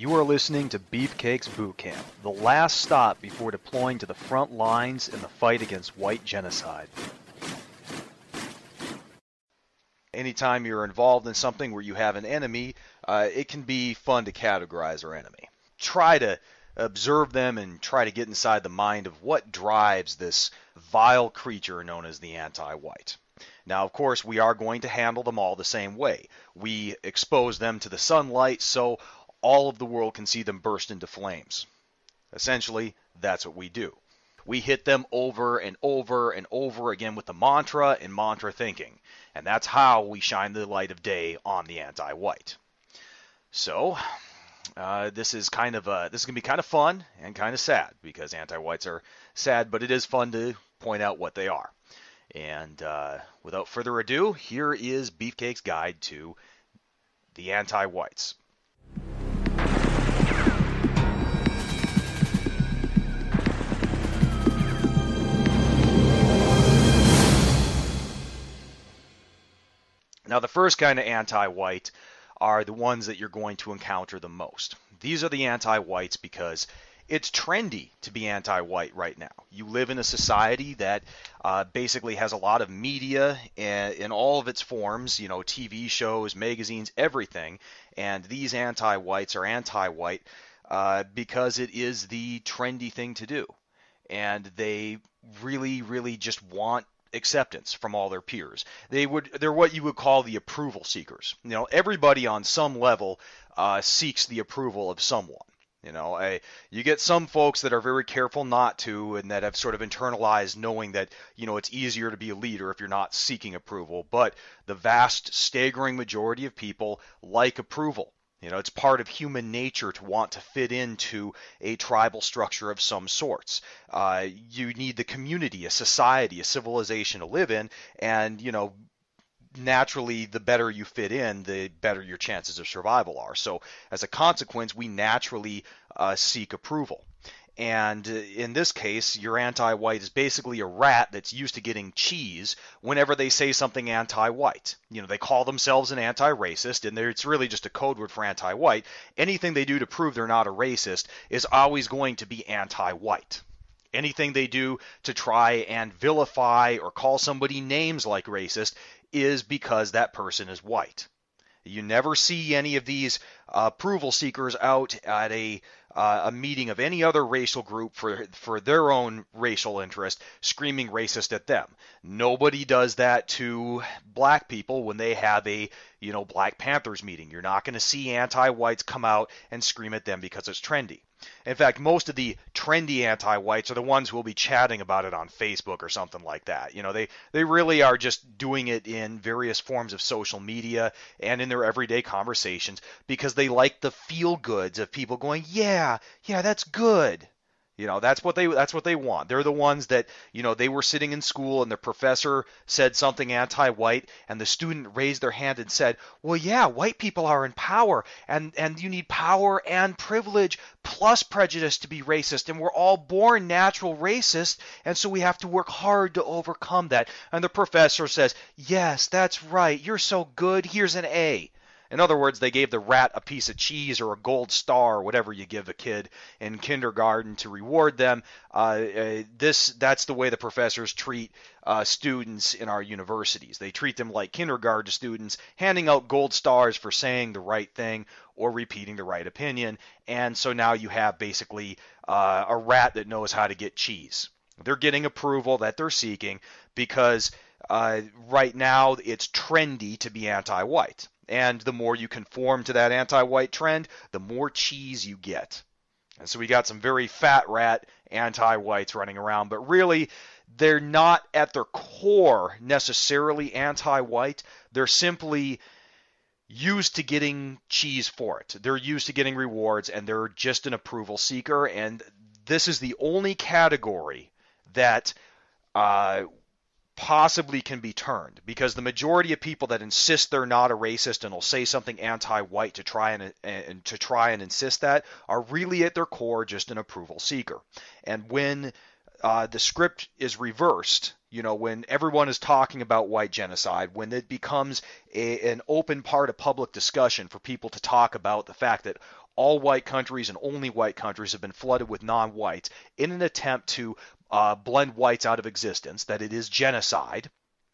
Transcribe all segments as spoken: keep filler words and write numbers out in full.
You are listening to Beefcake's Boot Camp, the last stop before deploying to the front lines in the fight against white genocide. Anytime you're involved in something where you have an enemy, uh, it can be fun to categorize our enemy. Try to observe them and try to get inside the mind of what drives this vile creature known as the anti-white. Now, of course, we are going to handle them all the same way. We expose them to the sunlight so all of the world can see them burst into flames. Essentially, that's what we do. We hit them over and over and over again with the mantra and mantra thinking. And that's how we shine the light of day on the anti-white. So, uh, this is kind of a, this is going to be kind of fun and kind of sad, because anti-whites are sad, but it is fun to point out what they are. And uh, without further ado, here is Beefcake's guide to the anti-whites. Now, the first kind of anti-white are the ones that you're going to encounter the most. These are the anti-whites because it's trendy to be anti-white right now. You live in a society that uh, basically has a lot of media in, in all of its forms, you know, T V shows, magazines, everything. And these anti-whites are anti-white uh, because it is the trendy thing to do. And they really, really just want acceptance from all their peers. They would they're what you would call the approval seekers. You know, everybody on some level uh, seeks the approval of someone. You know, I, you get some folks that are very careful not to, and that have sort of internalized knowing that, you know, it's easier to be a leader if you're not seeking approval. But the vast, staggering majority of people like approval. You know, it's part of human nature to want to fit into a tribal structure of some sorts. Uh, you need the community, a society, a civilization to live in, and, you know, naturally, the better you fit in, the better your chances of survival are. So, as a consequence, we naturally uh, seek approval. And in this case, your anti-white is basically a rat that's used to getting cheese whenever they say something anti-white. You know, they call themselves an anti-racist, and it's really just a code word for anti-white. Anything they do to prove they're not a racist is always going to be anti-white. Anything they do to try and vilify or call somebody names like racist is because that person is white. You never see any of these uh, approval seekers out at a uh, a meeting of any other racial group for for their own racial interest screaming racist at them. Nobody does that to black people when they have a, you know, Black Panthers meeting. You're not going to see anti-whites come out and scream at them because it's trendy. In fact, most of the trendy anti-whites are the ones who will be chatting about it on Facebook or something like that. You know, they, they really are just doing it in various forms of social media and in their everyday conversations because they like the feel-goods of people going, yeah, yeah, that's good. You know, that's what they that's what they want. They're the ones that, you know, they were sitting in school and the professor said something anti-white and the student raised their hand and said, well, yeah, white people are in power and, and you need power and privilege plus prejudice to be racist. And we're all born natural racist. And so we have to work hard to overcome that. And the professor says, yes, that's right. You're so good. Here's an A. In other words, they gave the rat a piece of cheese or a gold star or whatever you give a kid in kindergarten to reward them. Uh, uh, this that's the way the professors treat uh, students in our universities. They treat them like kindergarten students, handing out gold stars for saying the right thing or repeating the right opinion. And so now you have basically uh, a rat that knows how to get cheese. They're getting approval that they're seeking because uh, right now it's trendy to be anti-white. And the more you conform to that anti-white trend, the more cheese you get. And so we got some very fat rat anti-whites running around, but really they're not at their core necessarily anti-white. They're simply used to getting cheese for it. They're used to getting rewards, and they're just an approval seeker. And this is the only category that uh, possibly can be turned, because the majority of people that insist they're not a racist and will say something anti-white to try and, and to try and insist that are really at their core just an approval seeker. And when uh, the script is reversed, you know, when everyone is talking about white genocide, when it becomes a, an open part of public discussion for people to talk about the fact that all white countries and only white countries have been flooded with non-whites in an attempt to uh, blend whites out of existence, that it is genocide,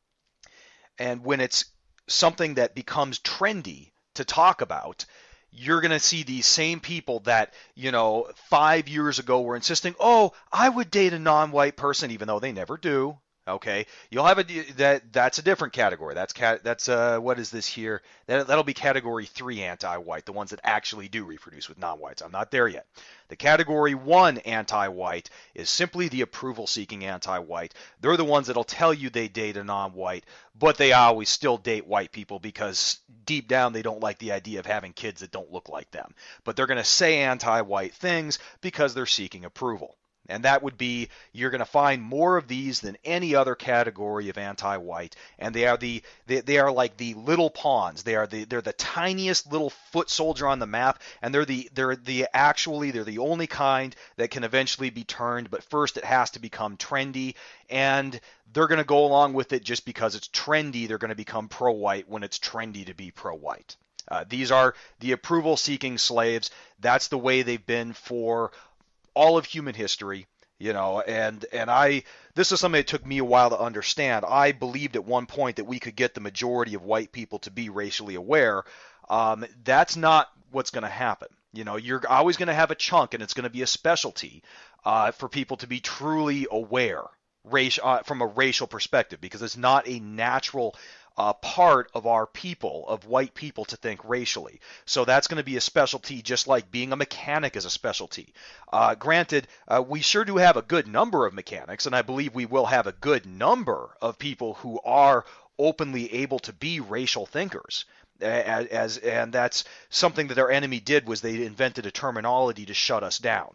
and when it's something that becomes trendy to talk about, you're going to see these same people that, you know, five years ago were insisting, oh, I would date a non-white person, even though they never do. Okay, you'll have a that that's a different category. That's cat that's uh what is this here? That that'll be category three anti-white, the ones that actually do reproduce with non-whites. I'm not there yet. The category one anti-white is simply the approval-seeking anti-white. They're the ones that'll tell you they date a non-white, but they always still date white people because deep down they don't like the idea of having kids that don't look like them. But they're going to say anti-white things because they're seeking approval. And that would be, you're going to find more of these than any other category of anti-white, and they are the they, they are like the little pawns. They are the they're the tiniest little foot soldier on the map, and they're the they're the actually they're the only kind that can eventually be turned. But first, it has to become trendy, and they're going to go along with it just because it's trendy. They're going to become pro-white when it's trendy to be pro-white. Uh, these are the approval-seeking slaves. That's the way they've been for all of human history, you know, and and I this is something that took me a while to understand. I believed at one point that we could get the majority of white people to be racially aware. Um, that's not what's going to happen. You know, you're always going to have a chunk, and it's going to be a specialty uh, for people to be truly aware race, uh, from a racial perspective, because it's not a natural Uh, part of our people, of white people, to think racially. So that's going to be a specialty, just like being a mechanic is a specialty. Uh, granted, uh, we sure do have a good number of mechanics, and I believe we will have a good number of people who are openly able to be racial thinkers. As, as and that's something that our enemy did, was they invented a terminology to shut us down.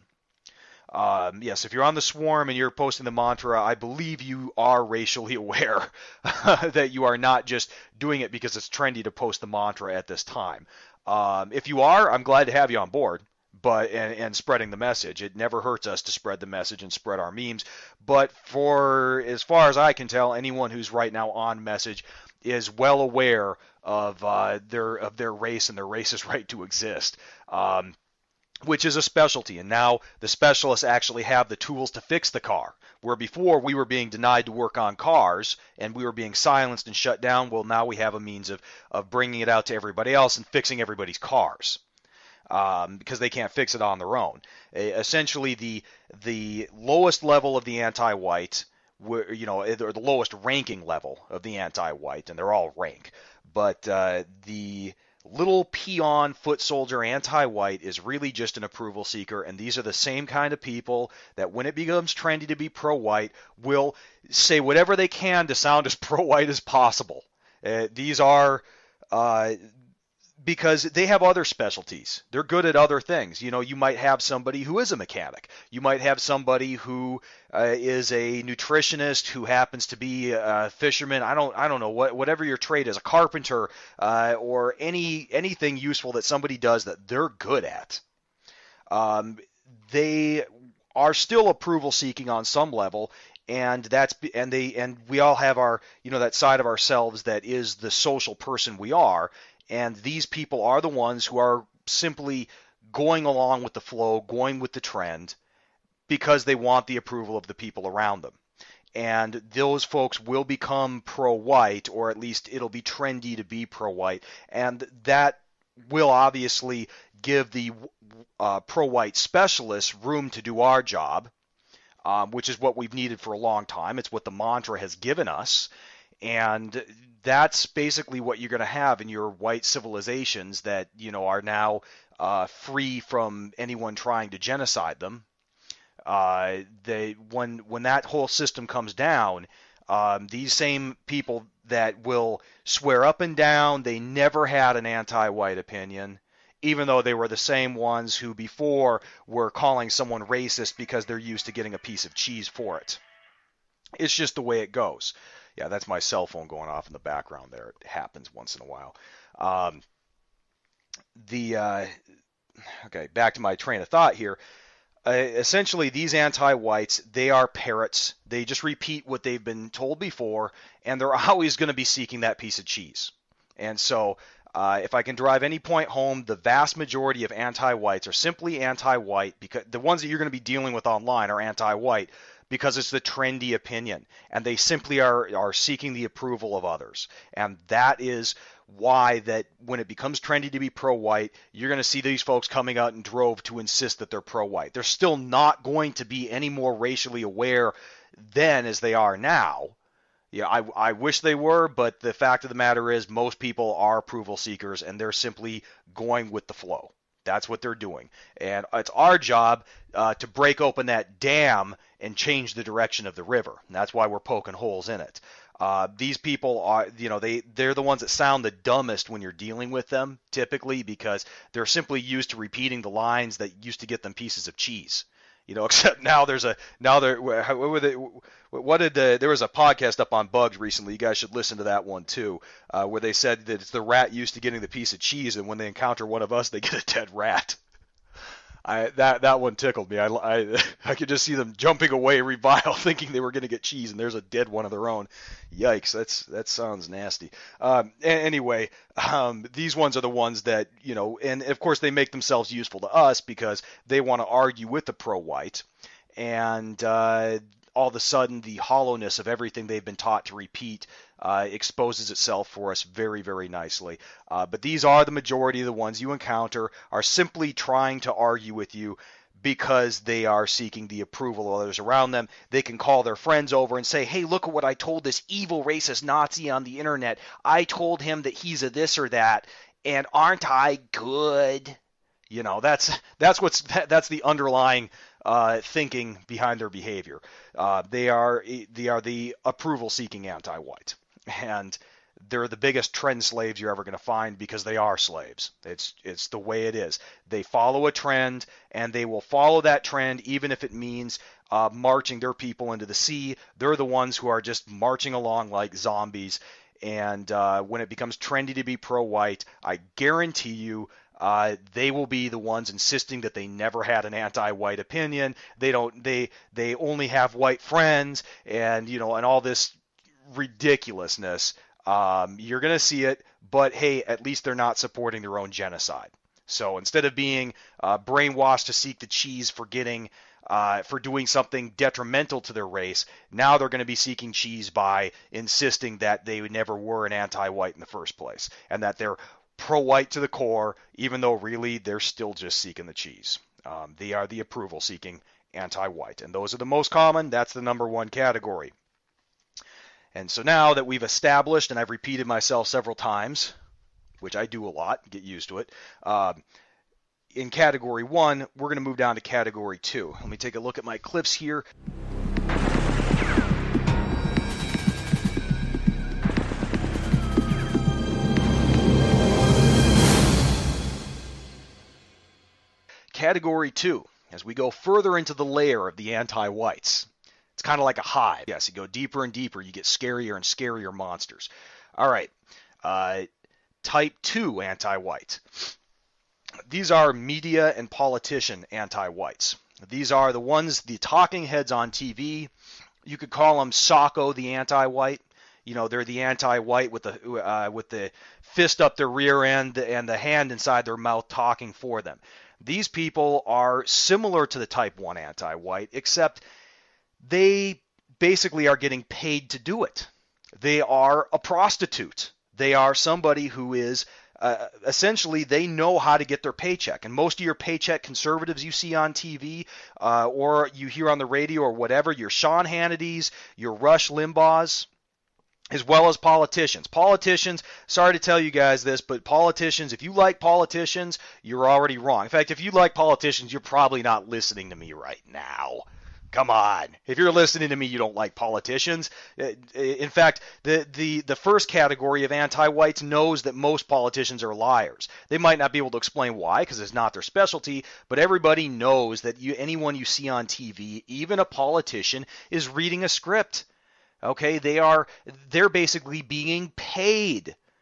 Um, yes, if you're on the swarm and you're posting the mantra, I believe you are racially aware that you are not just doing it because it's trendy to post the mantra at this time. Um, if you are, I'm glad to have you on board, but and, and spreading the message. It never hurts us to spread the message and spread our memes. But for as far as I can tell, anyone who's right now on message is well aware of uh, their of their race and their race's right to exist. Um, which is a specialty, and now the specialists actually have the tools to fix the car. Where before we were being denied to work on cars and we were being silenced and shut down, well, now we have a means of, of bringing it out to everybody else and fixing everybody's cars, um, because they can't fix it on their own. Uh, essentially, the the lowest level of the anti-white, you know, or the lowest ranking level of the anti-white, and they're all rank, but uh, the little peon foot soldier anti-white is really just an approval seeker, and these are the same kind of people that when it becomes trendy to be pro-white will say whatever they can to sound as pro-white as possible. Uh, these are uh, because they have other specialties. They're good at other things. You know, you might have somebody who is a mechanic. You might have somebody who uh, is a nutritionist who happens to be a fisherman. I don't, I don't know what, whatever your trade is, a carpenter, uh, or any anything useful that somebody does that they're good at. Um, they are still approval seeking on some level. And that's and they and we all have our, you know, that side of ourselves that is the social person we are. And these people are the ones who are simply going along with the flow, going with the trend, because they want the approval of the people around them. And those folks will become pro-white, or at least it'll be trendy to be pro-white. And that will obviously give the uh, pro-white specialists room to do our job, um, which is what we've needed for a long time. It's what the mantra has given us. And that's basically what you're going to have in your white civilizations that, you know, are now uh, free from anyone trying to genocide them. Uh, they when when that whole system comes down, um, these same people that will swear up and down they never had an anti-white opinion, even though they were the same ones who before were calling someone racist because they're used to getting a piece of cheese for it. It's just the way it goes. Yeah, that's my cell phone going off in the background there. It happens once in a while. Um, the uh, okay, back to my train of thought here. uh, essentially these anti-whites, they are parrots. They just repeat what they've been told before, and they're always going to be seeking that piece of cheese. And so uh, if I can drive any point home, the vast majority of anti-whites are simply anti-white, because the ones that you're going to be dealing with online are anti-white because it's the trendy opinion, and they simply are, are seeking the approval of others. And that is why that when it becomes trendy to be pro-white, you're going to see these folks coming out in drove to insist that they're pro-white. They're still not going to be any more racially aware then as they are now. Yeah, I, I wish they were, but the fact of the matter is most people are approval seekers, and they're simply going with the flow. That's what they're doing. And it's our job uh, to break open that dam and change the direction of the river. And that's why we're poking holes in it. Uh, these people are, you know, they, they're the ones that sound the dumbest when you're dealing with them, typically, because they're simply used to repeating the lines that used to get them pieces of cheese. You know, except now there's a, now there, what were they, what did the, there was a podcast up on Bugs recently, you guys should listen to that one too, uh, where they said that it's the rat used to getting the piece of cheese, and when they encounter one of us, they get a dead rat. I, that that one tickled me. I, I, I could just see them jumping away, revile, thinking they were going to get cheese, and there's a dead one of their own. Yikes! That's that sounds nasty. Um, anyway, um, these ones are the ones that, you know, and of course they make themselves useful to us because they want to argue with the pro-white, and uh, all of a sudden the hollowness of everything they've been taught to repeat uh, exposes itself for us very, very nicely. Uh, but these are the majority of the ones you encounter are simply trying to argue with you because they are seeking the approval of others around them. They can call their friends over and say, hey, look at what I told this evil racist Nazi on the internet. I told him that he's a this or that, and aren't I good? You know, that's that's what's that's the underlying uh, thinking behind their behavior. Uh, they are they are the approval-seeking anti-white, and they're the biggest trend slaves you're ever going to find because they are slaves. It's it's the way it is. They follow a trend, and they will follow that trend even if it means uh, marching their people into the sea. They're the ones who are just marching along like zombies. And uh, when it becomes trendy to be pro-white, I guarantee you uh, they will be the ones insisting that they never had an anti-white opinion. They don't. They they only have white friends, and you know, and all this ridiculousness. Um, you're going to see it, but hey, at least they're not supporting their own genocide. So instead of being uh, brainwashed to seek the cheese for getting, uh, for doing something detrimental to their race, now they're going to be seeking cheese by insisting that they never were an anti-white in the first place, and that they're pro-white to the core, even though really they're still just seeking the cheese. Um, they are the approval-seeking anti-white, and those are the most common. That's the number one category. And so now that we've established, and I've repeated myself several times, which I do a lot, get used to it, uh, in category one, we're going to move down to category two. Let me take a look at my clips here. Category two, as we go further into the layer of the anti-whites. It's kind of like a hive. Yes, you go deeper and deeper, you get scarier and scarier monsters. All right, uh, type two anti-white. These are media and politician anti-whites. These are the ones, the talking heads on T V. You could call them Socko the anti-white. You know, they're the anti-white with the uh, with the fist up their rear end and the hand inside their mouth talking for them. These people are similar to the type one anti-white, except they basically are getting paid to do it. They are a prostitute. They are somebody who is uh, essentially, they know how to get their paycheck. And most of your paycheck conservatives you see on T V uh, or you hear on the radio or whatever, your Sean Hannity's, your Rush Limbaugh's, as well as politicians. Politicians, sorry to tell you guys this, but politicians, if you like politicians, you're already wrong. In fact, if you like politicians, you're probably not listening to me right now. Come on. If you're listening to me, you don't like politicians. In fact, the, the, the first category of anti-whites knows that most politicians are liars. They might not be able to explain why, because it's not their specialty, but everybody knows that you, anyone you see on T V, even a politician, is reading a script. Okay, they are they're basically being paid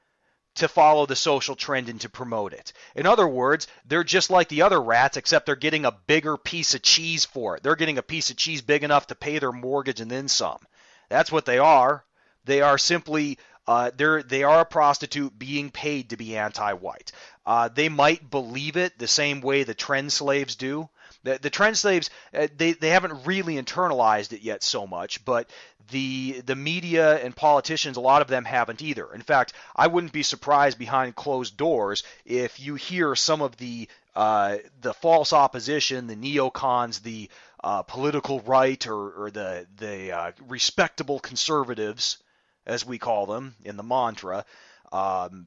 to follow the social trend and to promote it. In other words, they're just like the other rats, except they're getting a bigger piece of cheese for it. They're getting a piece of cheese big enough to pay their mortgage and then some. That's what they are. They are simply uh, they're they are a prostitute being paid to be anti-white. Uh, they might believe it the same way the trend slaves do. The, the trend slaves, uh, they, they haven't really internalized it yet so much, but the the media and politicians, a lot of them haven't either. In fact, I wouldn't be surprised behind closed doors if you hear some of the uh, the false opposition, the neocons, the uh, political right, or, or the the uh, respectable conservatives, as we call them in the mantra. Um,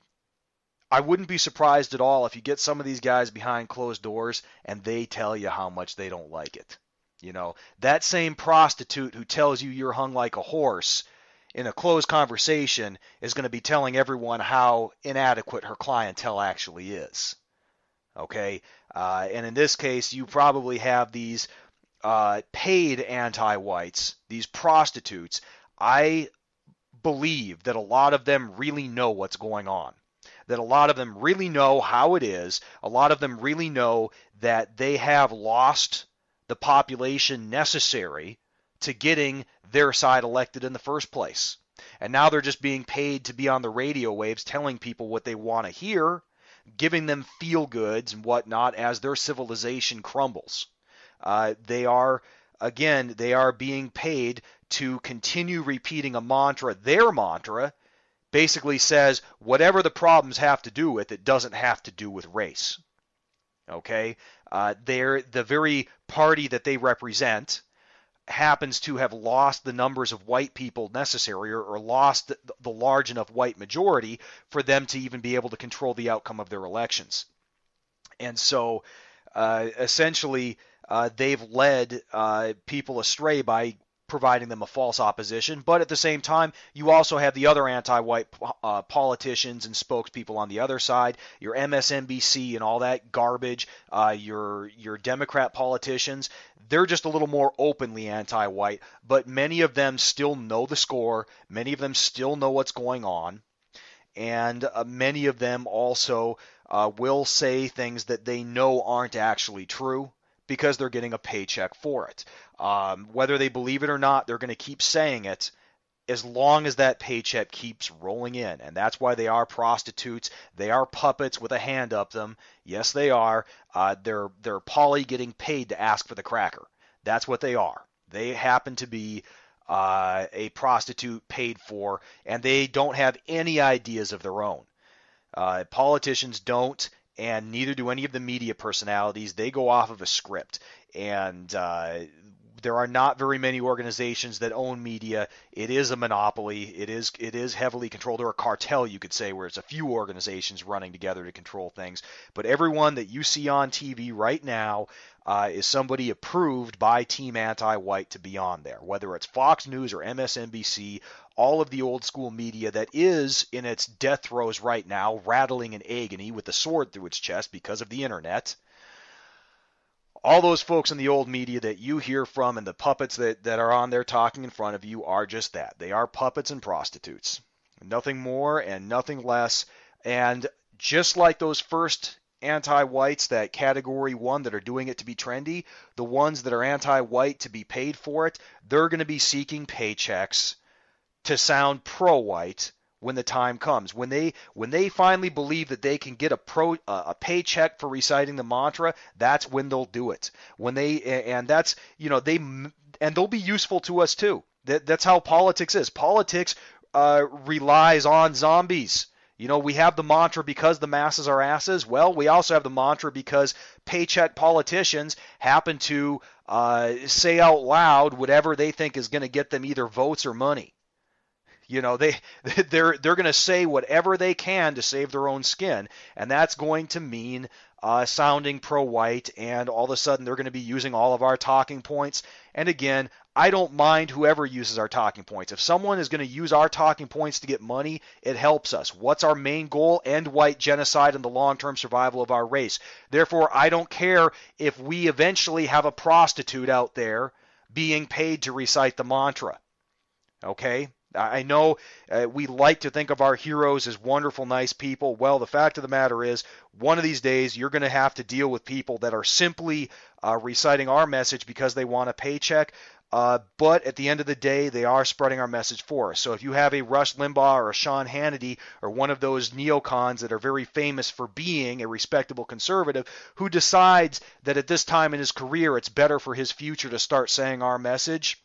I wouldn't be surprised at all if you get some of these guys behind closed doors and they tell you how much they don't like it. You know, that same prostitute who tells you you're hung like a horse in a closed conversation is going to be telling everyone how inadequate her clientele actually is. Okay? Uh, and in this case, you probably have these uh, paid anti-whites, these prostitutes. I believe that a lot of them really know what's going on. That a lot of them really know how it is. A lot of them really know that they have lost the population necessary to getting their side elected in the first place. And now they're just being paid to be on the radio waves telling people what they want to hear, giving them feel-goods and whatnot as their civilization crumbles. Uh, they are, again, they are being paid to continue repeating a mantra, their mantra, basically says whatever the problems have to do with, it doesn't have to do with race. Okay? Uh, they're the very party that they represent happens to have lost the numbers of white people necessary or, or lost the, the large enough white majority for them to even be able to control the outcome of their elections. And so uh, essentially uh, they've led uh, people astray by providing them a false opposition, but at the same time, you also have the other anti-white uh, politicians and spokespeople on the other side, your M S N B C and all that garbage, uh, your your Democrat politicians. They're just a little more openly anti-white, but many of them still know the score. Many of them still know what's going on, and uh, many of them also uh, will say things that they know aren't actually true, because they're getting a paycheck for it. Um, whether they believe it or not, they're going to keep saying it as long as that paycheck keeps rolling in. And that's why they are prostitutes. They are puppets with a hand up them. Yes, they are. Uh, they're, they're Polly getting paid to ask for the cracker. That's what they are. They happen to be uh, a prostitute paid for, and they don't have any ideas of their own. Uh, politicians don't, and neither do any of the media personalities. They go off of a script, and uh, there are not very many organizations that own media. It is a monopoly. It is it is heavily controlled, or a cartel, you could say, where it's a few organizations running together to control things. But everyone that you see on T V right now uh, is somebody approved by Team Anti-White to be on there, whether it's Fox News or M S N B C. All of the old school media that is in its death throes right now, rattling in agony with the sword through its chest because of the internet. All those folks in the old media that you hear from and the puppets that, that are on there talking in front of you are just that. They are puppets and prostitutes. Nothing more and nothing less. And just like those first anti-whites, that category one that are doing it to be trendy, the ones that are anti-white to be paid for it, they're going to be seeking paychecks to sound pro-white when the time comes. When they when they finally believe that they can get a pro uh, a paycheck for reciting the mantra, that's when they'll do it. When they and that's you know they and they'll be useful to us too. That that's how politics is. Politics uh, relies on zombies. You know, we have the mantra because the masses are asses. Well, we also have the mantra because paycheck politicians happen to uh, say out loud whatever they think is going to get them either votes or money. You know, they they're they're going to say whatever they can to save their own skin, and that's going to mean uh, sounding pro-white, and all of a sudden they're going to be using all of our talking points. And again, I don't mind whoever uses our talking points. If someone is going to use our talking points to get money, it helps us. What's our main goal? End white genocide and the long-term survival of our race. Therefore, I don't care if we eventually have a prostitute out there being paid to recite the mantra. Okay? I know uh, we like to think of our heroes as wonderful, nice people. Well, the fact of the matter is, one of these days, you're going to have to deal with people that are simply uh, reciting our message because they want a paycheck. Uh, but at the end of the day, they are spreading our message for us. So if you have a Rush Limbaugh or a Sean Hannity or one of those neocons that are very famous for being a respectable conservative who decides that at this time in his career it's better for his future to start saying our message,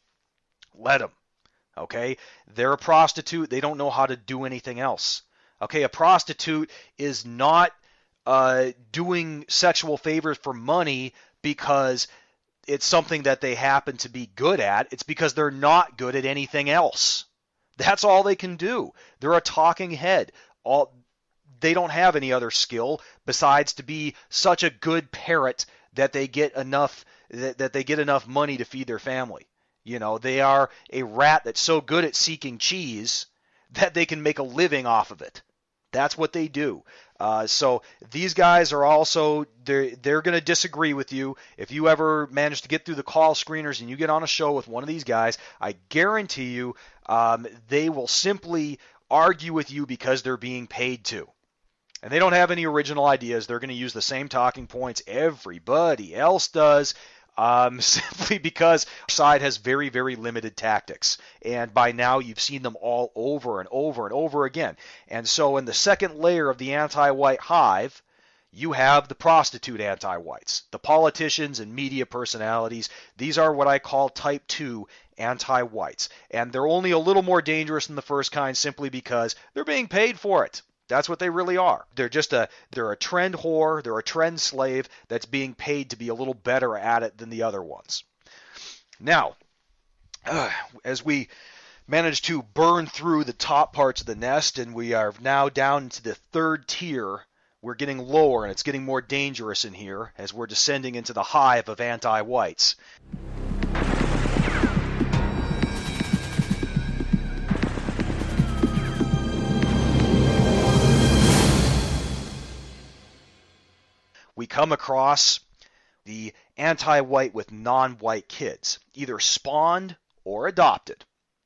let him. Okay? They're a prostitute. They don't know how to do anything else. Okay? A prostitute is not uh, doing sexual favors for money because it's something that they happen to be good at. It's because they're not good at anything else. That's all they can do. They're a talking head. All they don't have any other skill besides to be such a good parrot that they get enough that, that they get enough money to feed their family. You know, they are a rat that's so good at seeking cheese that they can make a living off of it. That's what they do. Uh, so these guys are also, they're, they're going to disagree with you. If you ever manage to get through the call screeners and you get on a show with one of these guys, I guarantee you um, they will simply argue with you because they're being paid to. And they don't have any original ideas. They're going to use the same talking points everybody else does. Um, simply because our side has very, very limited tactics. And by now you've seen them all over and over and over again. And so in the second layer of the anti-white hive, you have the prostitute anti-whites, the politicians and media personalities. These are what I call type two anti-whites. And they're only a little more dangerous than the first kind simply because they're being paid for it. That's what they really are. They're just a they're a trend whore, they're a trend slave that's being paid to be a little better at it than the other ones. Now, uh, as we manage to burn through the top parts of the nest and we are now down into the third tier, we're getting lower and it's getting more dangerous in here as we're descending into the hive of anti-whites. We come across the anti-white with non-white kids, either spawned or adopted.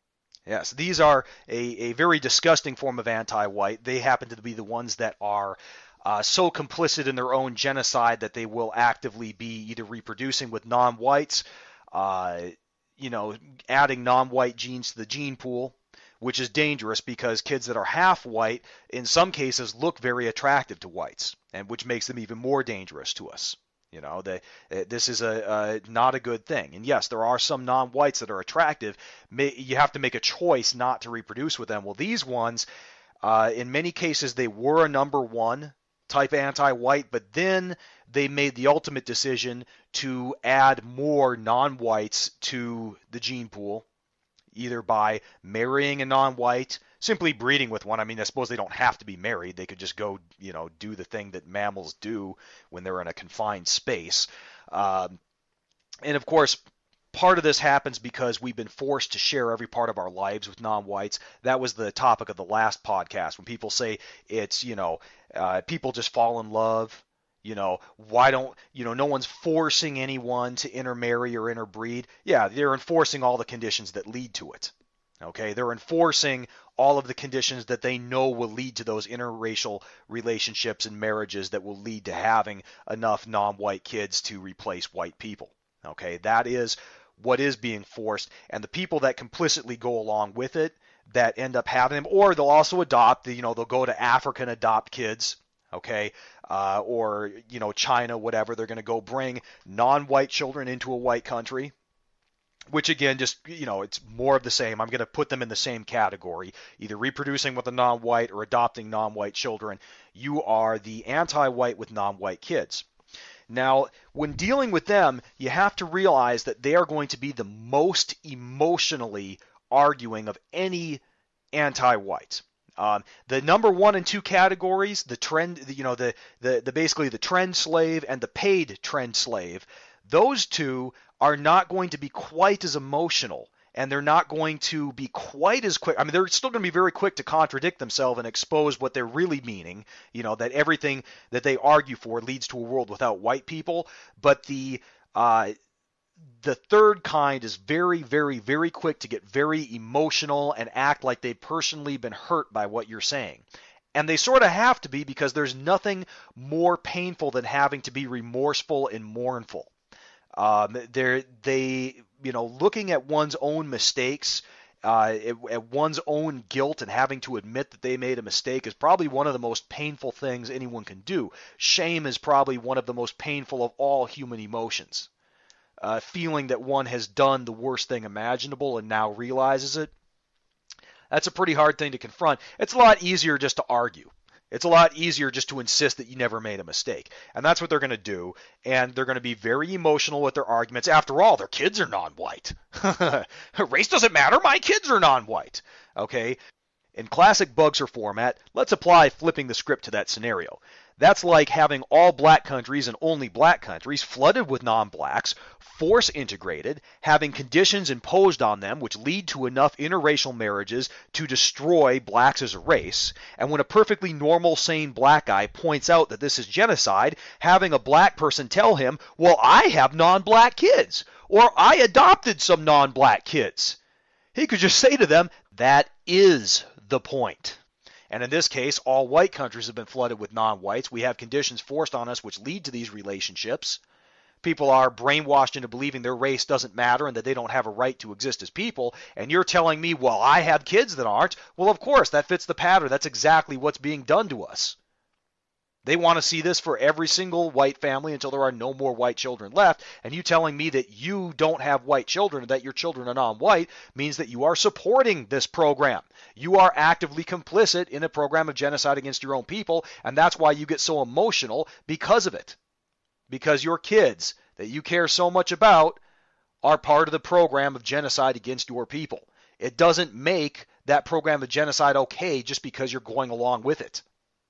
Yes, these are a, a very disgusting form of anti-white. They happen to be the ones that are uh, so complicit in their own genocide that they will actively be either reproducing with non-whites, uh, you know, adding non-white genes to the gene pool, which is dangerous because kids that are half white, in some cases, look very attractive to whites, and which makes them even more dangerous to us. You know, they, this is a, a not a good thing. And yes, there are some non-whites that are attractive. May, you have to make a choice not to reproduce with them. Well, these ones, uh, in many cases, they were a number one type anti-white, but then they made the ultimate decision to add more non-whites to the gene pool, either by marrying a non-white, simply breeding with one. I mean, I suppose they don't have to be married. They could just go, you know, do the thing that mammals do when they're in a confined space. Um, and of course, part of this happens because we've been forced to share every part of our lives with non-whites. That was the topic of the last podcast, when people say it's, you know, uh, people just fall in love. You know, why don't, you know, no one's forcing anyone to intermarry or interbreed. Yeah, they're enforcing all the conditions that lead to it. Okay, they're enforcing all of the conditions that they know will lead to those interracial relationships and marriages that will lead to having enough non-white kids to replace white people. Okay, that is what is being forced, and the people that complicitly go along with it, that end up having them, or they'll also adopt, you know, they'll go to Africa and adopt kids. Okay, uh, or, you know, China, whatever, they're going to go bring non-white children into a white country, which again, just, you know, it's more of the same. I'm going to put them in the same category, either reproducing with a non-white or adopting non-white children. You are the anti-white with non-white kids. Now, when dealing with them, you have to realize that they are going to be the most emotionally arguing of any anti-white. Um, the number one and two categories, the trend, you know, the, the, the basically the trend slave and the paid trend slave, those two are not going to be quite as emotional, and they're not going to be quite as quick. I mean, they're still going to be very quick to contradict themselves and expose what they're really meaning, you know, that everything that they argue for leads to a world without white people. But the uh, the third kind is very, very, very quick to get very emotional and act like they've personally been hurt by what you're saying. And they sort of have to be, because there's nothing more painful than having to be remorseful and mournful. Um, they're, they, you know, looking at one's own mistakes, uh, at one's own guilt, and having to admit that they made a mistake is probably one of the most painful things anyone can do. Shame is probably one of the most painful of all human emotions. Uh, feeling that one has done the worst thing imaginable and now realizes it. That's a pretty hard thing to confront. It's a lot easier just to argue. It's a lot easier just to insist that you never made a mistake. And that's what they're going to do. And they're going to be very emotional with their arguments. After all, their kids are non-white. Race doesn't matter. My kids are non-white. Okay? In classic Bugser format, let's apply flipping the script to that scenario. That's like having all black countries and only black countries flooded with non-blacks, force integrated, having conditions imposed on them which lead to enough interracial marriages to destroy blacks as a race, and when a perfectly normal, sane black guy points out that this is genocide, having a black person tell him, well, I have non-black kids, or I adopted some non-black kids. He could just say to them, that is the point. And in this case, all white countries have been flooded with non-whites. We have conditions forced on us which lead to these relationships. People are brainwashed into believing their race doesn't matter and that they don't have a right to exist as people. And you're telling me, well, I have kids that aren't. Well, of course, that fits the pattern. That's exactly what's being done to us. They want to see this for every single white family until there are no more white children left. And you telling me that you don't have white children and that your children are non-white means that you are supporting this program. You are actively complicit in a program of genocide against your own people, and that's why you get so emotional because of it. Because your kids that you care so much about are part of the program of genocide against your people. It doesn't make that program of genocide okay just because you're going along with it.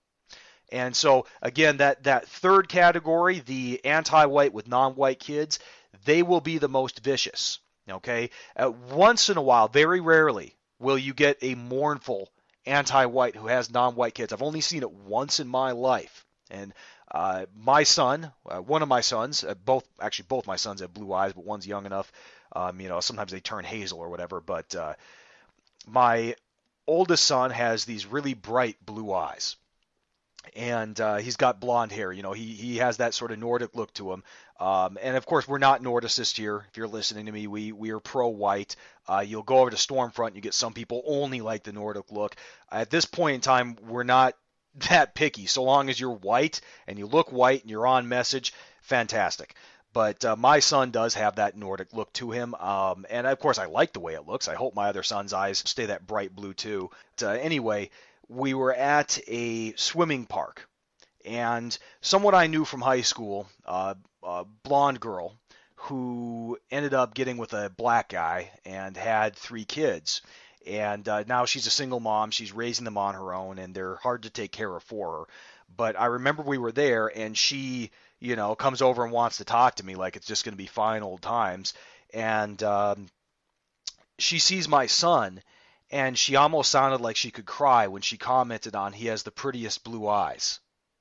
And so, again, that, that third category, the anti-white with non-white kids, they will be the most vicious, okay? Uh, once in a while, very rarely, will you get a mournful anti-white who has non-white kids. I've only seen it once in my life. And uh, my son, uh, one of my sons, uh, both actually both my sons have blue eyes, but one's young enough. Um, you know, sometimes they turn hazel or whatever. But uh, my oldest son has these really bright blue eyes. And uh, he's got blonde hair. You know, he he has that sort of Nordic look to him. Um, and of course, we're not Nordicists here. If you're listening to me, we we are pro-white. Uh, you'll go over to Stormfront, and you get some people only like the Nordic look. At this point in time, we're not that picky. So long as you're white and you look white and you're on message, fantastic. But uh, my son does have that Nordic look to him. Um, and of course, I like the way it looks. I hope my other son's eyes stay that bright blue too. But, uh, anyway. We were at a swimming park, and someone I knew from high school, uh, a blonde girl, who ended up getting with a black guy and had three kids. And uh, now she's a single mom. She's raising them on her own, and they're hard to take care of for her. But I remember we were there, and she, you know, comes over and wants to talk to me like it's just going to be fine old times. And um, she sees my son, and she almost sounded like she could cry when she commented on he has the prettiest blue eyes.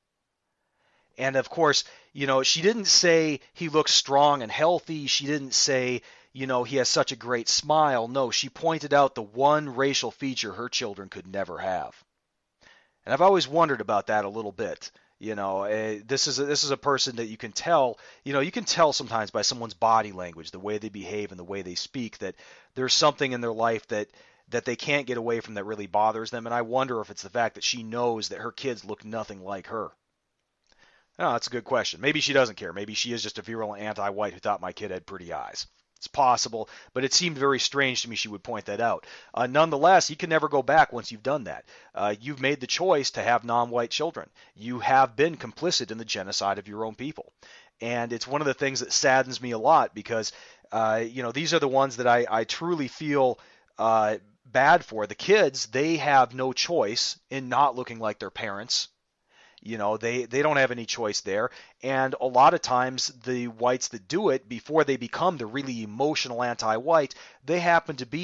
And of course, you know, she didn't say he looks strong and healthy. She didn't say, you know, he has such a great smile. No, she pointed out the one racial feature her children could never have. And I've always wondered about that a little bit. You know, uh, this is a, this is a person that you can tell, you know, you can tell sometimes by someone's body language, the way they behave and the way they speak, that there's something in their life that that they can't get away from that really bothers them. And I wonder if it's the fact that she knows that her kids look nothing like her. Oh, that's a good question. Maybe she doesn't care. Maybe she is just a virulent anti-white who thought my kid had pretty eyes. It's possible, but it seemed very strange to me she would point that out. Uh, nonetheless, you can never go back once you've done that. Uh, you've made the choice to have non-white children. You have been complicit in the genocide of your own people. And it's one of the things that saddens me a lot because, uh, you know, these are the ones that I, I truly feel uh, bad for. The kids, they have no choice in not looking like their parents. You know, they, they don't have any choice there. And a lot of times the whites that do it, before they become the really emotional anti-white, they happen to be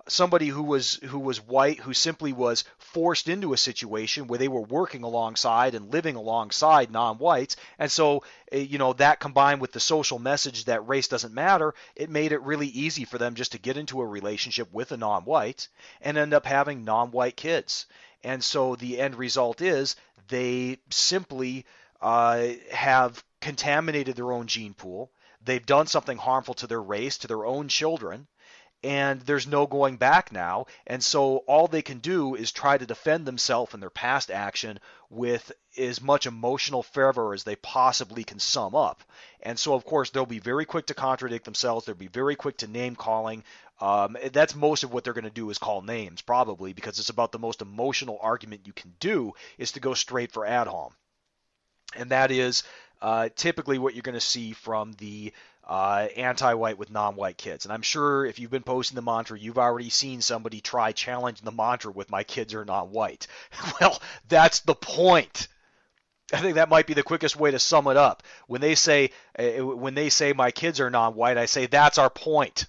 somebody who was who was white, who simply was forced into a situation where they were working alongside and living alongside non-whites. And so, eh, you know, that combined with the social message that race doesn't matter, it made it really easy for them just to get into a relationship with a non-white and end up having non-white kids. And so the end result is they simply uh, have contaminated their own gene pool. They've done something harmful to their race, to their own children, and there's no going back now. And so all they can do is try to defend themselves and their past action with as much emotional fervor as they possibly can sum up. And so, of course, they'll be very quick to contradict themselves. They'll be very quick to name calling. Um, that's most of what they're going to do is call names, probably, because it's about the most emotional argument you can do is to go straight for ad hom. And that is uh, typically what you're going to see from the uh, anti-white with non-white kids. And I'm sure if you've been posting the mantra, you've already seen somebody try challenging the mantra with my kids are not white. Well, that's the point. I think that might be the quickest way to sum it up. When they say uh, when they say my kids are non-white, I say that's our point.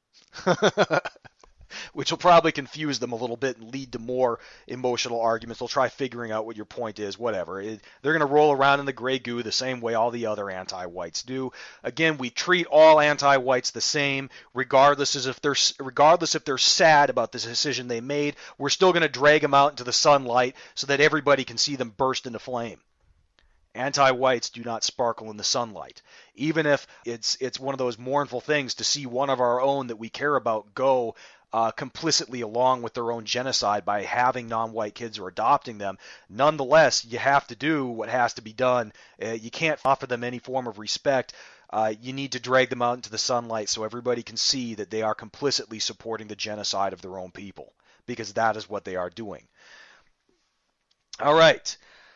Which will probably confuse them a little bit and lead to more emotional arguments. They'll try figuring out what your point is, whatever. It, they're going to roll around in the gray goo the same way all the other anti-whites do. Again, we treat all anti-whites the same, regardless as if they're regardless if they're sad about the decision they made. We're still going to drag them out into the sunlight so that everybody can see them burst into flame. Anti-whites do not sparkle in the sunlight. Even if it's it's one of those mournful things to see one of our own that we care about go uh, complicitly along with their own genocide by having non-white kids or adopting them, nonetheless, you have to do what has to be done. Uh, you can't offer them any form of respect. Uh, you need to drag them out into the sunlight so everybody can see that they are complicitly supporting the genocide of their own people, because that is what they are doing. All right.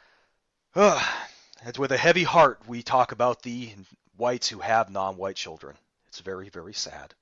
It's with a heavy heart we talk about the whites who have non-white children. It's very, very sad.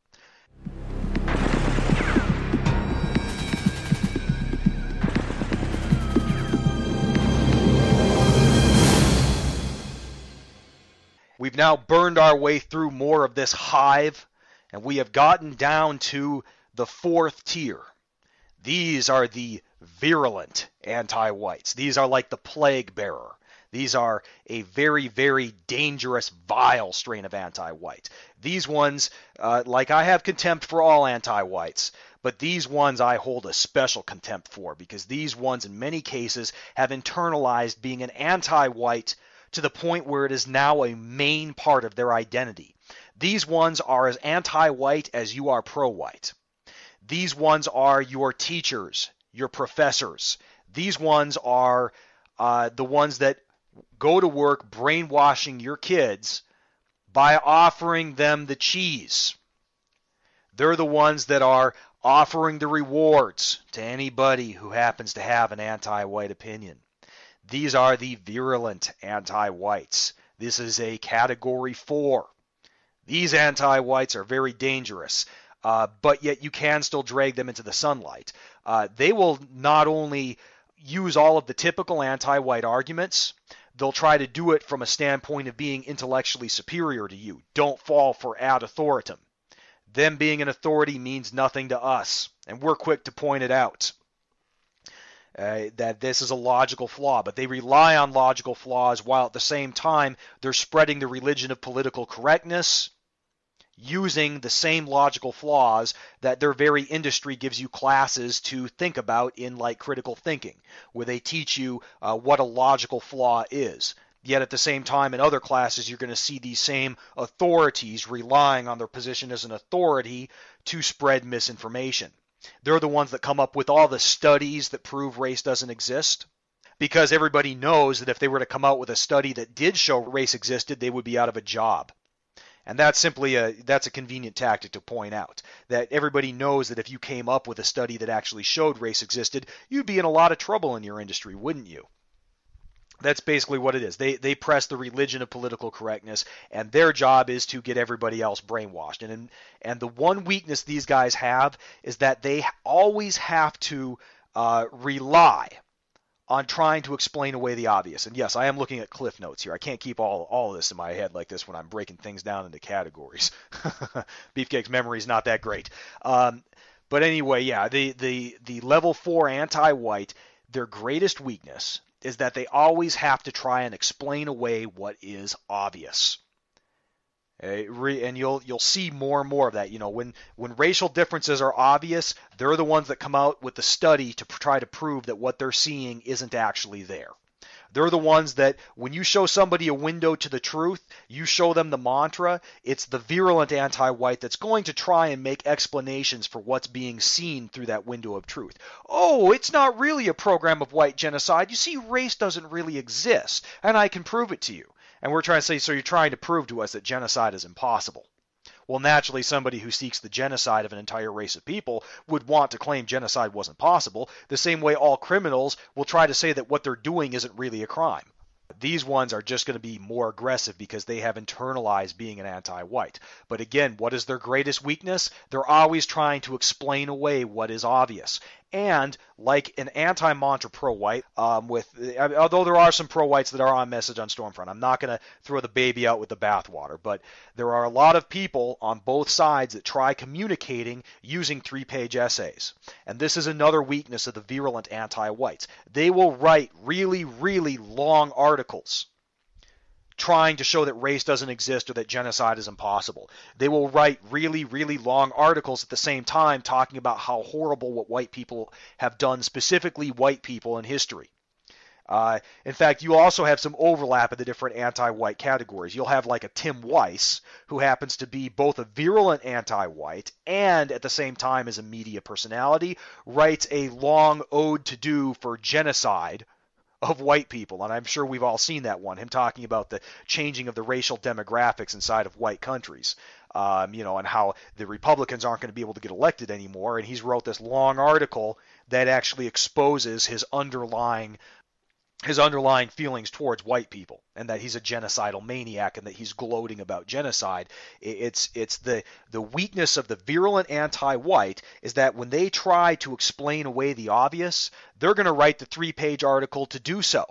We've now burned our way through more of this hive, and we have gotten down to the fourth tier. These are the virulent anti-whites. These are like the plague bearer. These are a very, very dangerous, vile strain of anti-white. These ones, uh, like I have contempt for all anti-whites, but these ones I hold a special contempt for because these ones in many cases have internalized being an anti-white to the point where it is now a main part of their identity. These ones are as anti-white as you are pro-white. These ones are your teachers, your professors. These ones are uh, the ones that go to work brainwashing your kids by offering them the cheese. They're the ones that are offering the rewards to anybody who happens to have an anti-white opinion. These are the virulent anti-whites. This is a category four. These anti-whites are very dangerous, uh, but yet you can still drag them into the sunlight. Uh, they will not only use all of the typical anti-white arguments, they'll try to do it from a standpoint of being intellectually superior to you. Don't fall for ad authoritam. Them being an authority means nothing to us, and we're quick to point it out. Uh, that this is a logical flaw, but they rely on logical flaws while at the same time they're spreading the religion of political correctness using the same logical flaws that their very industry gives you classes to think about in like critical thinking, where they teach you uh, what a logical flaw is. Yet at the same time in other classes you're going to see these same authorities relying on their position as an authority to spread misinformation. They're the ones that come up with all the studies that prove race doesn't exist, because everybody knows that if they were to come out with a study that did show race existed, they would be out of a job. And that's simply a that's a convenient tactic to point out, that everybody knows that if you came up with a study that actually showed race existed, you'd be in a lot of trouble in your industry, wouldn't you? That's basically what it is. They they press the religion of political correctness, and their job is to get everybody else brainwashed. And and the one weakness these guys have is that they always have to uh, rely on trying to explain away the obvious. And yes, I am looking at cliff notes here. I can't keep all all of this in my head like this when I'm breaking things down into categories. Beefcake's memory is not that great. Um, But anyway, yeah, the the the level four anti-white, their greatest weakness is that they always have to try and explain away what is obvious. And you'll you'll see more and more of that. You know, when when racial differences are obvious, they're the ones that come out with the study to try to prove that what they're seeing isn't actually there. They're the ones that when you show somebody a window to the truth, you show them the mantra, it's the virulent anti-white that's going to try and make explanations for what's being seen through that window of truth. Oh, it's not really a program of white genocide. You see, race doesn't really exist, and I can prove it to you. And we're trying to say, so you're trying to prove to us that genocide is impossible. Well, naturally, somebody who seeks the genocide of an entire race of people would want to claim genocide wasn't possible, the same way all criminals will try to say that what they're doing isn't really a crime. These ones are just going to be more aggressive because they have internalized being an anti-white. But again, what is their greatest weakness? They're always trying to explain away what is obvious. And like an anti-mantra pro-white, um, with although there are some pro-whites that are on message on Stormfront, I'm not going to throw the baby out with the bathwater, but there are a lot of people on both sides that try communicating using three-page essays. And this is another weakness of the virulent anti-whites. They will write really, really long articles trying to show that race doesn't exist or that genocide is impossible. They will write really, really long articles at the same time talking about how horrible what white people have done, specifically white people in history. Uh, in fact, you also have some overlap in the different anti-white categories. You'll have like a Tim Weiss, who happens to be both a virulent anti-white and at the same time is a media personality, writes a long ode to do for genocide of white people, and I'm sure we've all seen that one, him talking about the changing of the racial demographics inside of white countries, um, you know, and how the Republicans aren't going to be able to get elected anymore, and he's wrote this long article that actually exposes his underlying his underlying feelings towards white people, and that he's a genocidal maniac, and that he's gloating about genocide. It's it's the the weakness of the virulent anti-white is that when they try to explain away the obvious, they're going to write the three-page article to do so.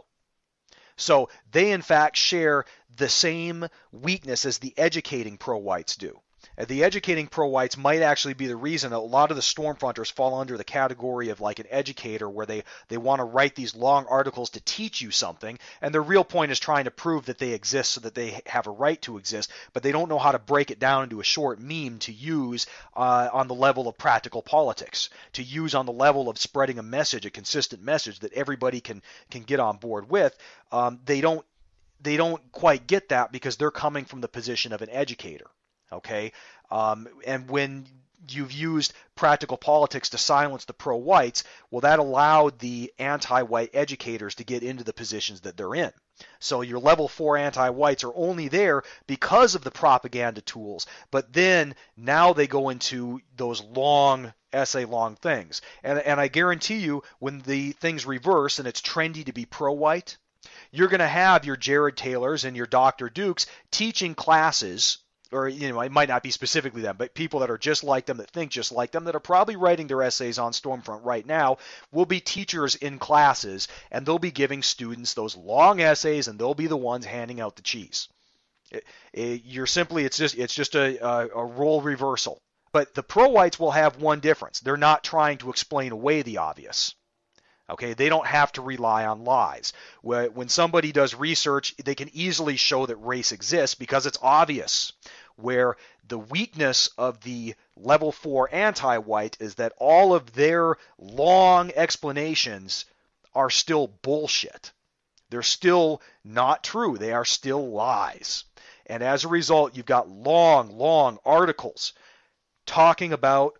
So they in fact share the same weakness as the educating pro-whites do. The educating pro-whites might actually be the reason a lot of the Stormfronters fall under the category of like an educator, where they, they want to write these long articles to teach you something, and their real point is trying to prove that they exist so that they have a right to exist, but they don't know how to break it down into a short meme to use uh, on the level of practical politics, to use on the level of spreading a message, a consistent message that everybody can, can get on board with. Um, they don't they don't quite get that because they're coming from the position of an educator. Okay, um, and when you've used practical politics to silence the pro-whites, well, that allowed the anti-white educators to get into the positions that they're in. So your level four anti-whites are only there because of the propaganda tools, but then now they go into those long essay-long things. And, and I guarantee you, when the things reverse and it's trendy to be pro-white, you're going to have your Jared Taylors and your Doctor Dukes teaching classes, or, you know, it might not be specifically them, but people that are just like them, that think just like them, that are probably writing their essays on Stormfront right now, will be teachers in classes, and they'll be giving students those long essays, and they'll be the ones handing out the cheese. It, it, you're simply, it's just, it's just a, a, a role reversal. But the pro-whites will have one difference. They're not trying to explain away the obvious. Okay, they don't have to rely on lies. When somebody does research, they can easily show that race exists because it's obvious. Where the weakness of the level four anti-white is that all of their long explanations are still bullshit. They're still not true. They are still lies. And as a result, you've got long, long articles talking about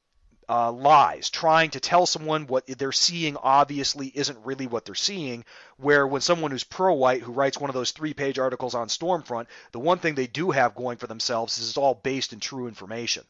Uh, lies, trying to tell someone what they're seeing obviously isn't really what they're seeing, where when someone who's pro-white, who writes one of those three-page articles on Stormfront, the one thing they do have going for themselves is it's all based in true information.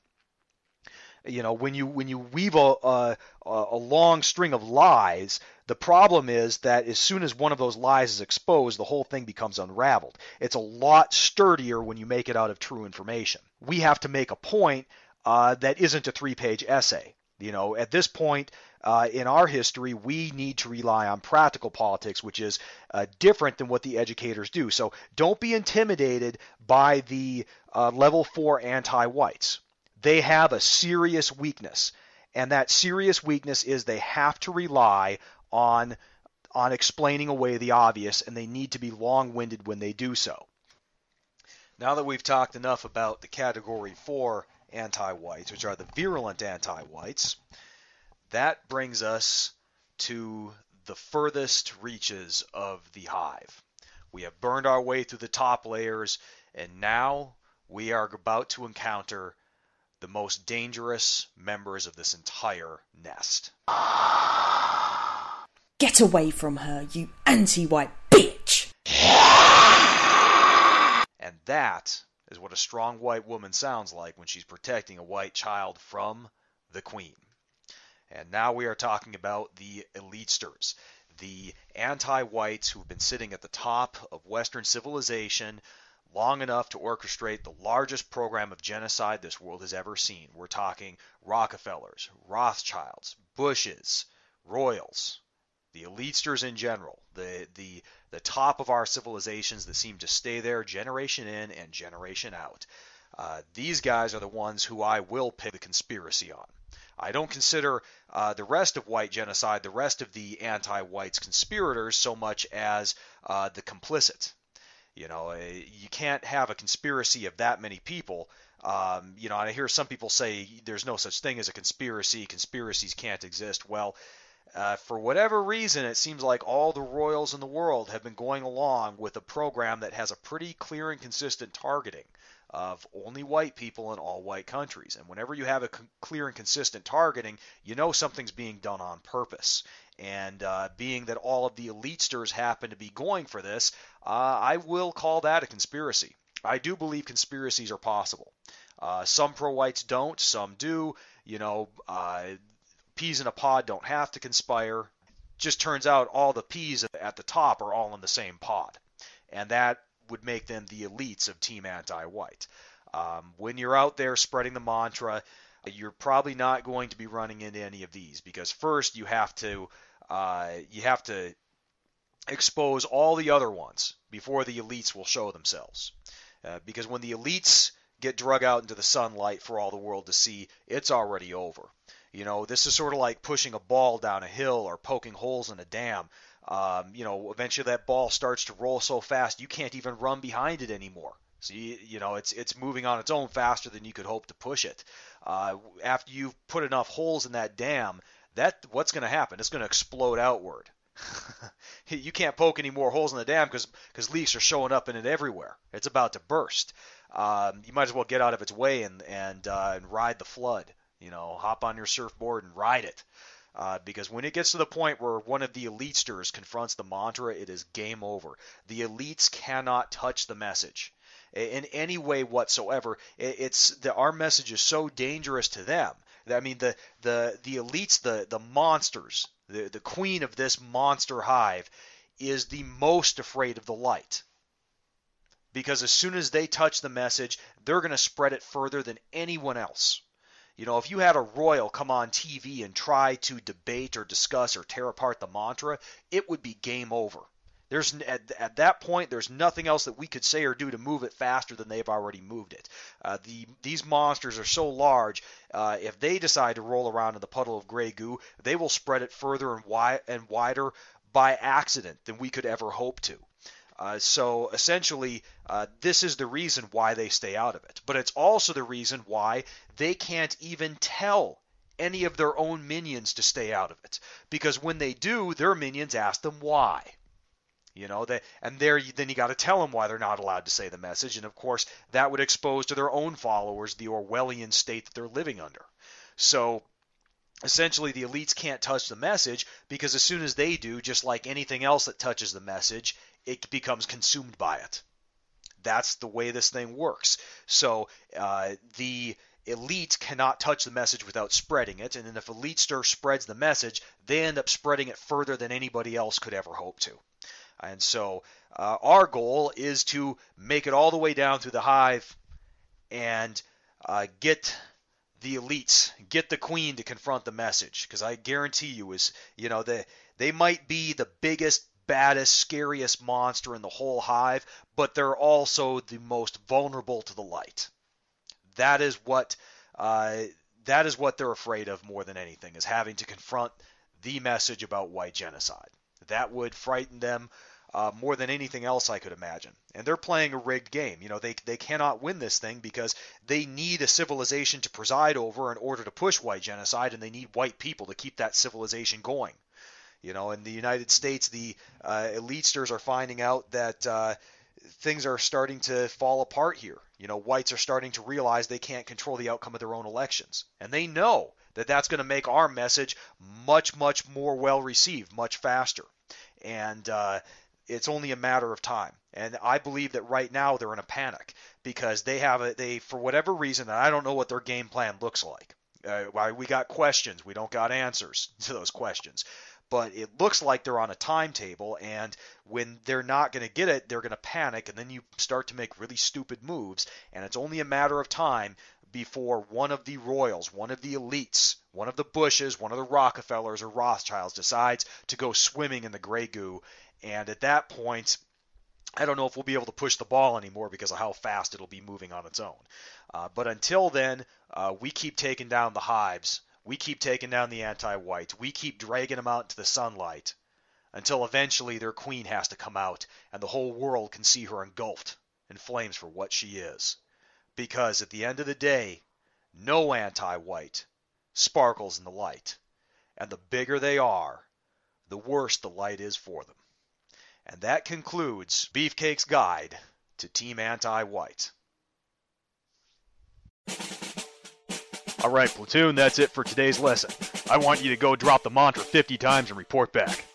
You know, when you when you weave a, a, a long string of lies, the problem is that as soon as one of those lies is exposed, the whole thing becomes unraveled. It's a lot sturdier when you make it out of true information. We have to make a point Uh, that isn't a three-page essay. You know, at this point uh, in our history, we need to rely on practical politics, which is uh, different than what the educators do. So don't be intimidated by the uh, level four anti-whites. They have a serious weakness, And that serious weakness is they have to rely on on explaining away the obvious, and they need to be long-winded when they do so. Now that we've talked enough about the category four anti-whites, which are the virulent anti-whites, that brings us to the furthest reaches of the hive. We have burned our way through the top layers, and now we are about to encounter the most dangerous members of this entire nest. Get away from her, you anti-white bitch! And that is what a strong white woman sounds like when she's protecting a white child from the queen. And now we are talking about the elitesters, the anti-whites who've been sitting at the top of Western civilization long enough to orchestrate the largest program of genocide this world has ever seen. We're talking Rockefellers, Rothschilds, Bushes, Royals, the elitesters in general, the, the, the top of our civilizations that seem to stay there generation in and generation out. Uh, these guys are the ones who I will pick the conspiracy on. I don't consider uh, the rest of white genocide, the rest of the anti-whites conspirators, so much as uh, the complicit. You know, you can't have a conspiracy of that many people. Um, you know, and I hear some people say there's no such thing as a conspiracy. Conspiracies can't exist. Well, uh, for whatever reason, it seems like all the royals in the world have been going along with a program that has a pretty clear and consistent targeting of only white people in all white countries. And whenever you have a c- clear and consistent targeting, you know something's being done on purpose. And uh, being that all of the elitesters happen to be going for this, uh, I will call that a conspiracy. I do believe conspiracies are possible. Uh, some pro-whites don't, some do. You know, uh, peas in a pod don't have to conspire. Just turns out all the peas at the top are all in the same pod. And that would make them the elites of Team Anti-White. Um, when you're out there spreading the mantra, you're probably not going to be running into any of these, because first you have to uh, you have to expose all the other ones before the elites will show themselves. Uh, because when the elites get drug out into the sunlight for all the world to see, it's already over. You know, this is sort of like pushing a ball down a hill or poking holes in a dam. Um, you know, eventually that ball starts to roll so fast you can't even run behind it anymore. So you, you know, it's it's moving on its own faster than you could hope to push it. Uh, after you've put enough holes in that dam, that what's going to happen? It's going to explode outward. You can't poke any more holes in the dam because because leaks are showing up in it everywhere. It's about to burst. Um, you might as well get out of its way and and, uh, and ride the flood. You know, hop on your surfboard and ride it. Uh, because when it gets to the point where one of the elitesters confronts the mantra, it is game over. The elites cannot touch the message in any way whatsoever. It's the, our message is so dangerous to them. I mean, the the the elites, the the monsters, the the queen of this monster hive, is the most afraid of the light. Because as soon as they touch the message, they're going to spread it further than anyone else. You know, if you had a royal come on T V and try to debate or discuss or tear apart the mantra, it would be game over. There's at, at that point, there's nothing else that we could say or do to move it faster than they've already moved it. Uh, the these monsters are so large, uh, if they decide to roll around in the puddle of gray goo, they will spread it further and, wi- and wider by accident than we could ever hope to. Uh, so essentially, uh, this is the reason why they stay out of it. But it's also the reason why they can't even tell any of their own minions to stay out of it. Because when they do, their minions ask them why. You know, they, and there then you got to tell them why they're not allowed to say the message. And of course, that would expose to their own followers the Orwellian state that they're living under. So essentially, the elites can't touch the message because as soon as they do, just like anything else that touches the message, it becomes consumed by it. That's the way this thing works. So uh, the elite cannot touch the message without spreading it, and then if Elitester spreads the message, they end up spreading it further than anybody else could ever hope to. And so uh, our goal is to make it all the way down through the hive and uh, get the elites, get the queen to confront the message. Because I guarantee you, is you know they they might be the biggest, baddest, scariest monster in the whole hive, but they're also the most vulnerable to the light. That is what uh, that is what they're afraid of more than anything, is having to confront the message about white genocide. That would frighten them uh, more than anything else I could imagine. And they're playing a rigged game. You know, they they cannot win this thing because they need a civilization to preside over in order to push white genocide, and they need white people to keep that civilization going. You know, in the United States, the uh, elitesters are finding out that uh, things are starting to fall apart here. You know, whites are starting to realize they can't control the outcome of their own elections. And they know that that's going to make our message much, much more well received, much faster. And uh, it's only a matter of time. And I believe that right now they're in a panic because they have a, they, for whatever reason, and I don't know what their game plan looks like. Uh, why we got questions, we don't got answers to those questions. But it looks like they're on a timetable, and when they're not going to get it, they're going to panic, and then you start to make really stupid moves, and it's only a matter of time before one of the royals, one of the elites, one of the Bushes, one of the Rockefellers or Rothschilds decides to go swimming in the gray goo, and at that point, I don't know if we'll be able to push the ball anymore because of how fast it'll be moving on its own. Uh, but until then, uh, we keep taking down the hives. We keep taking down the anti-whites. We keep dragging them out into the sunlight until eventually their queen has to come out and the whole world can see her engulfed in flames for what she is. Because at the end of the day, no anti-white sparkles in the light. And the bigger they are, the worse the light is for them. And that concludes Beefcake's Guide to Team Anti-White. All right, Platoon, that's it for today's lesson. I want you to go drop the mantra fifty times and report back.